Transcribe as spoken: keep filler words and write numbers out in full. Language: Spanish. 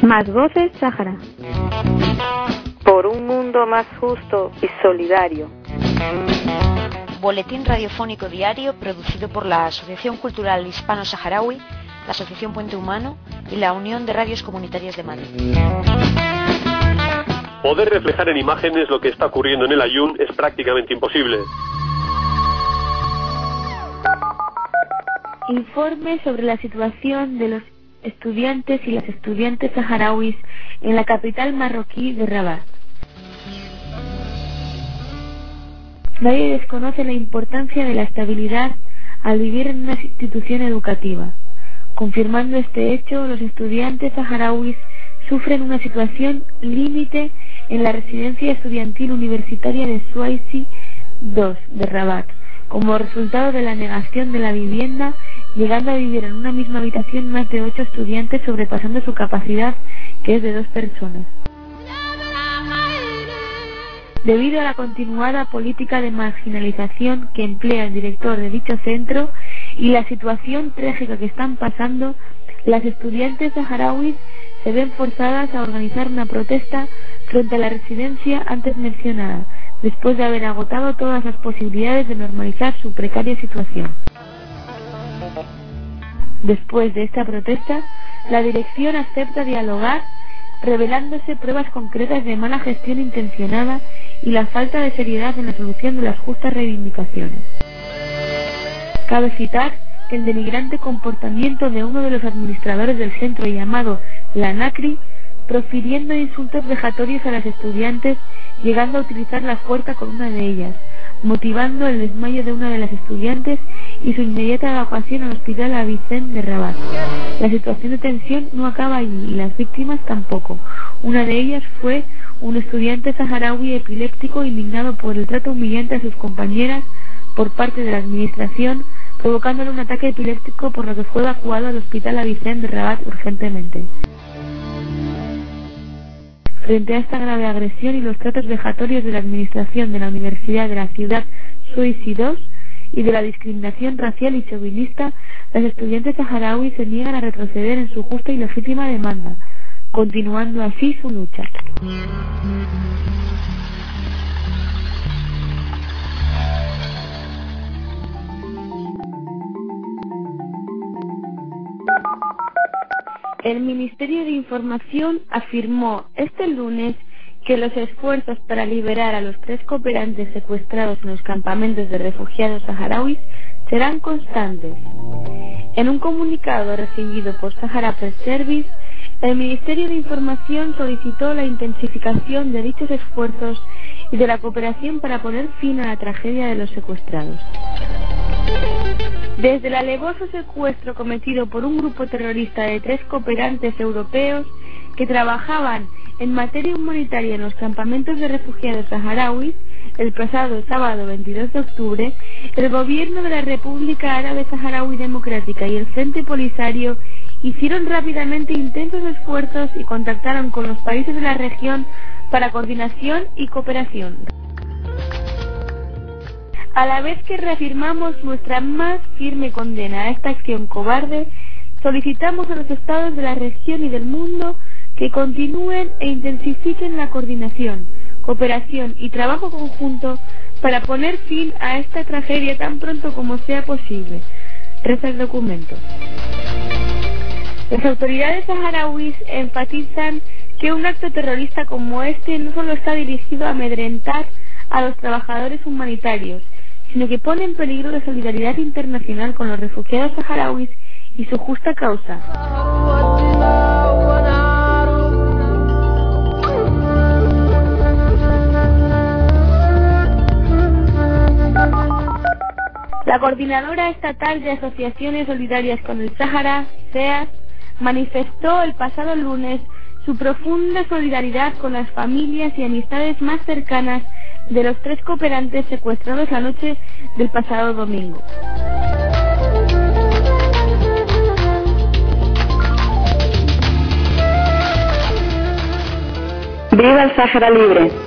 Más voces, Sáhara. Por un mundo más justo y solidario. Boletín radiofónico diario producido por la Asociación Cultural Hispano-Saharaui, la Asociación Puente Humano y la Unión de Radios Comunitarias de Madrid. Poder reflejar en imágenes lo que está ocurriendo en el Aaiún es prácticamente imposible. Informe sobre la situación de los estudiantes y las estudiantes saharauis en la capital marroquí de Rabat. Nadie desconoce la importancia de la estabilidad al vivir en una institución educativa. Confirmando este hecho, los estudiantes saharauis sufren una situación límite en la residencia estudiantil universitaria de Suaisi dos de Rabat, como resultado de la negación de la vivienda, llegando a vivir en una misma habitación más de ocho estudiantes, sobrepasando su capacidad, que es de dos personas. Debido a la continuada política de marginalización que emplea el director de dicho centro y la situación trágica que están pasando, las estudiantes saharauis se ven forzadas a organizar una protesta frente a la residencia antes mencionada, después de haber agotado todas las posibilidades de normalizar su precaria situación. Después de esta protesta, la dirección acepta dialogar, revelándose pruebas concretas de mala gestión intencionada y la falta de seriedad en la solución de las justas reivindicaciones. Cabe citar el denigrante comportamiento de uno de los administradores del centro, llamado la Nacri, profiriendo insultos vejatorios a las estudiantes, llegando a utilizar la fuerza con una de ellas, motivando el desmayo de una de las estudiantes y su inmediata evacuación al hospital Avicenne de Rabat. La situación de tensión no acaba allí y las víctimas tampoco. Una de ellas fue un estudiante saharaui epiléptico indignado por el trato humillante a sus compañeras por parte de la administración, provocándole un ataque epiléptico, por lo que fue evacuado al hospital Avicenne de Rabat urgentemente. Frente a esta grave agresión y los tratos vejatorios de la administración de la Universidad de la ciudad Suaisi dos y de la discriminación racial y chauvinista, las estudiantes saharauis se niegan a retroceder en su justa y legítima demanda, continuando así su lucha. El Ministerio de Información afirmó este lunes que los esfuerzos para liberar a los tres cooperantes secuestrados en los campamentos de refugiados saharauis serán constantes. En un comunicado recibido por Sahara Press Service, el Ministerio de Información solicitó la intensificación de dichos esfuerzos y de la cooperación para poner fin a la tragedia de los secuestrados. Desde el alevoso secuestro cometido por un grupo terrorista de tres cooperantes europeos que trabajaban en materia humanitaria en los campamentos de refugiados saharauis, el pasado sábado veintidós de octubre, el gobierno de la República Árabe Saharaui Democrática y el Frente Polisario hicieron rápidamente intensos esfuerzos y contactaron con los países de la región para coordinación y cooperación. A la vez que reafirmamos nuestra más firme condena a esta acción cobarde, solicitamos a los estados de la región y del mundo que continúen e intensifiquen la coordinación, cooperación y trabajo conjunto para poner fin a esta tragedia tan pronto como sea posible, reza el documento. Las autoridades saharauis enfatizan que un acto terrorista como este no solo está dirigido a amedrentar a los trabajadores humanitarios, sino que pone en peligro la solidaridad internacional con los refugiados saharauis y su justa causa. La Coordinadora Estatal de Asociaciones Solidarias con el Sáhara, C E A S, manifestó el pasado lunes su profunda solidaridad con las familias y amistades más cercanas de los tres cooperantes secuestrados la noche del pasado domingo. ¡Viva el Sáhara libre!